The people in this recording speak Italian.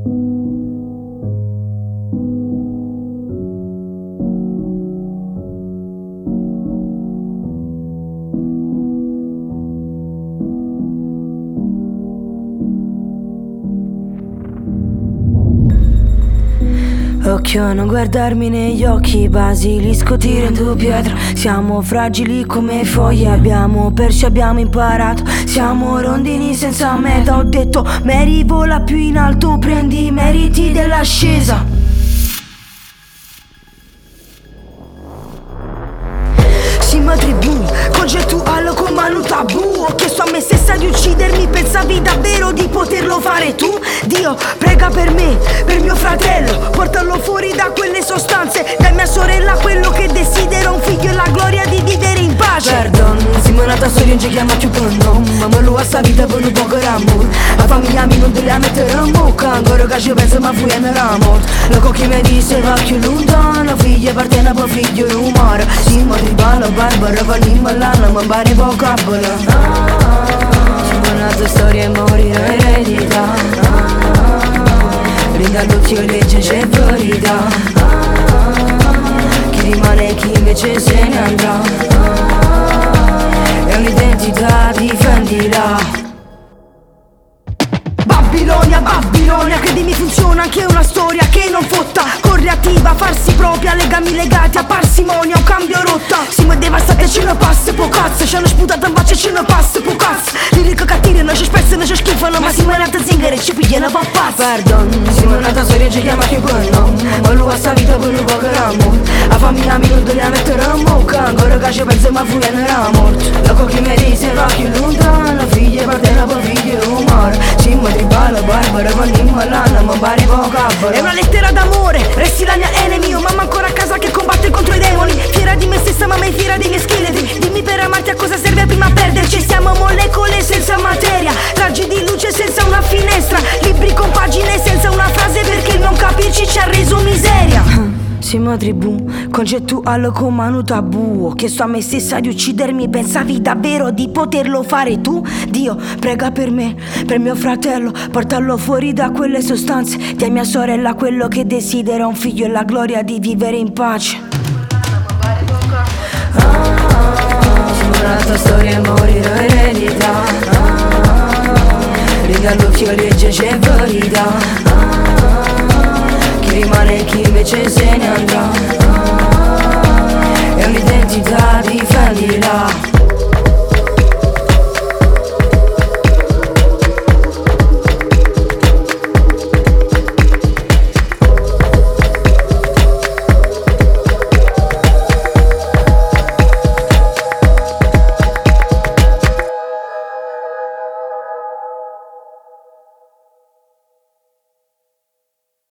Occhio a non guardarmi negli occhi, basilisco ti rendo pietra. Siamo fragili come foglie, abbiamo perso, abbiamo imparato. Siamo rondini senza meta, ho detto Mary vola più in alto, prendi i meriti dell'ascesa. Sima tribù, concettuale con mano tabù. Ho chiesto a me stessa di uccidermi, pensavi davvero di poterlo fare tu? Dio, prega per me, per mio fratello, portalo fuori da quelle sostanze. Da mia sorella quello che desidero, un figlio e la gloria di vivere in pace. Perdon, siamo nata soli, non ci chiama più con nome. Ma lo a sta vita per un poco d'amore. La famiglia mi non te la mettere in bocca, ancora che ci penso ma fui nella morte. Loco che mi disse va più lontano, figlia partena per figlio e umore. Siamo tribale, barbara, vanimmo l'anno, ma pare vocabolo. Siamo nata storia e morire eredità. Brinda l'occhio e legge c'è verità. Chi rimane e chi invece se ne andrà. È un'identità, difendila. Babilonia, Babilonia, credimi funziona anche una storia che non fotta. Corre attiva, farsi propria, legami legati a parsimonia, un cambio rotta. Siamo devastati e ce ne passa, po' cazzo. Ci hanno sputato in faccia e ce ne passa, po' cazzo. Lirica cattiva, non ci spesso, non ci schifano, ma siamo nata zingare e ci pigliano po' pazzo. Perdon, siamo nata storia e ci chiama che buono. Ma lui a sta vita per un po' che ramo. La famiglia mi non te la mettere in bocca, ancora che ci penso ma fui nella morte. Loco che mi dice va più lontano, figlia partena per figlio e umore. Siamo tribale, barbara, vanimmo l'anno, ma pare vocabolo. È una lettera d'amore, resti la mia enemy. Ho mamma ancora a casa che combatte contro i demoni. Fiera di me stessa ma mai fiera dei miei scheletri. Dimmi per amarti a cosa serve prima perderci. Siamo molecole senza materia, raggi di luce senza una finestra, libri con pagine senza una frase, perché il non capirci ci ha reso miseria. Siamo tribù, concettuale con mano tabù. Ho chiesto a me stessa di uccidermi, pensavi davvero di poterlo fare tu? Dio, prega per me, per mio fratello, portarlo fuori da quelle sostanze. Di mia sorella quello che desidera, un figlio e la gloria di vivere in pace. Siamo nata storia e morire eredità. Riga l'occhio e legge c'è verità. Chi rimane e chi invece se ne andrà. È un'identità, difendila.